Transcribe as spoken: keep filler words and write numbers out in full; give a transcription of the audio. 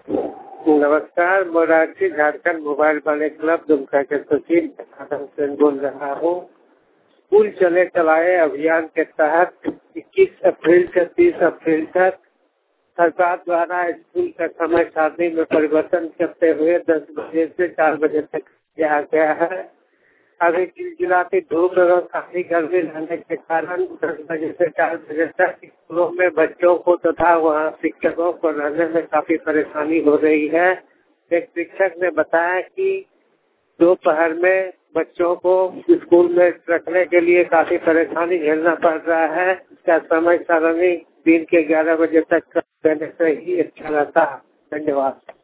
नमस्कार, मोरारजी झारखंड मोबाइल वाले क्लब दुमका के सचिव आदम सेन बोल रहा हूँ। स्कूल चले चलाए अभियान के तहत इक्कीस अप्रैल से तीस अप्रैल तक सरकार द्वारा स्कूल का समय सारणी में परिवर्तन करते हुए दस बजे से चार बजे तक किया गया है। अभी चिलचिलाती धूप एवं काफी गर्मी रहने के कारण दस बजे से चार बजे तक स्कूलों में बच्चों को तथा वहाँ शिक्षकों को रहने में काफी परेशानी हो रही है। एक शिक्षक ने बताया कि दोपहर में बच्चों को स्कूल में रखने के लिए काफी परेशानी झेलना पड़ रहा है। इसका समय सारणी दिन के ग्यारह बजे तक देने से ही अच्छा रहता है। धन्यवाद।